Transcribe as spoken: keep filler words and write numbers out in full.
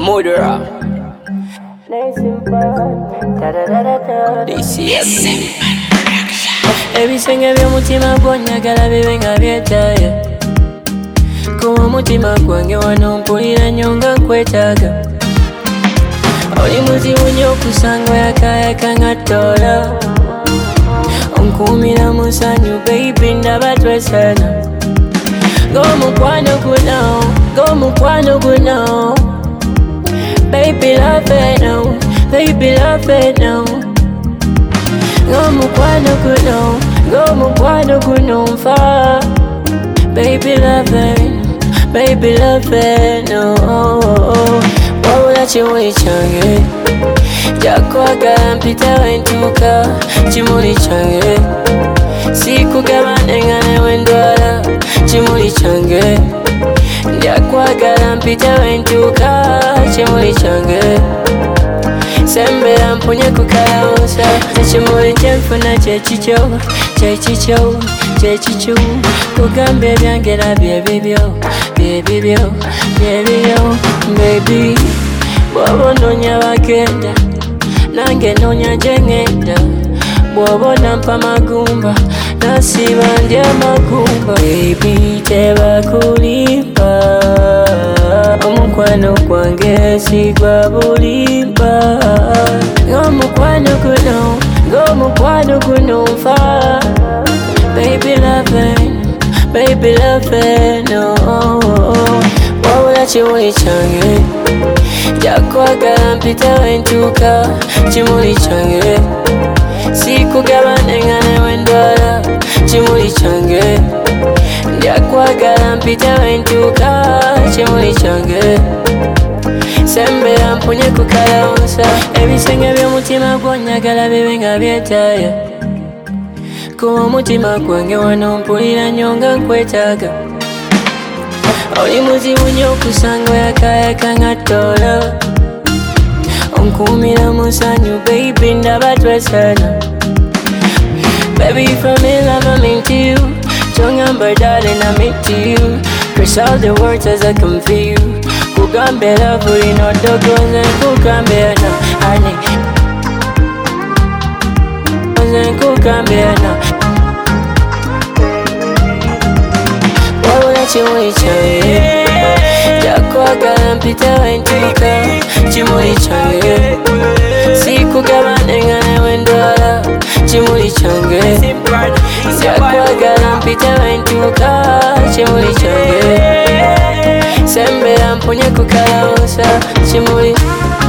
murderer. This is ebisenge by'omutima gwo njagala bibe nga byetaaga. Kuba omutima gwange wano mpulira nnyo nga nkwetaaga. Oli muzibu nnyo okusanga oyakayaka nga ttoola. Onkuumira mu ssanyu baby ndaba twesana. Ng'omukwano guno, ng'omukwano guno. Baby love it now, baby love it now. Ng'omukwano guno, ng'omukwano guno nfa. Baby love it, baby love it now. Wabula kimuli kyange kyakwagala mpita wentuuka. Kimuli kyange sikugabane nga newe ndwala. Kimuli kyange ndyakwagala mpita wentuuka. Kimuli kyange sembera mpunye kukalawusa. Ekimuli kyenfuna kyekikyo, kyekikyo, kyekikyo. Kugamba ebyange era byebibyo, byebibyo, byebibyo. Baby bw'oba onoonya bagenda nange noonya gye ngenda. Bw'oba onampa magumba nasiba ndya magumba. Baby tebakulimba, omukwano gwange sigwa bulimba. Ng'omukwano guno, ng'omukwano guno nfa. Baby love it, baby love it no. Wabula kimuli kyange kyakwagala mpita wentuuka. Kimuli kyange sikugabane nga newe ndwala. Kimuli kyange ndyakwagala mpita wentuuka. Kimuli kyange sembera mpunye kukalawusa. Ebisenge by'omutima gwo njagala bibe nga byetaaga. Kuba omutima gwange wano mpulira nnyo nga nkwetaaga. Oli muzibu nnyo okusanga oyakayaka nga ttoola. Onkuumira mu ssanyu baby ndaba twesana. Baby if I'm in love I'm into you. Tongamba darling I'm into you. Press all the words as I come for you. Kugambe love ulina odogoze nkugambe na honey. Nkugambe na wabula kimuli kyange kyakwagala mpita wentuuka. Kimuli kyange sikugabane nga newe ndwala. Kimuli kyange kyakwagala mpita wentuuka. Kimuli kyange sembera mpunye kukalawusa. Kimuli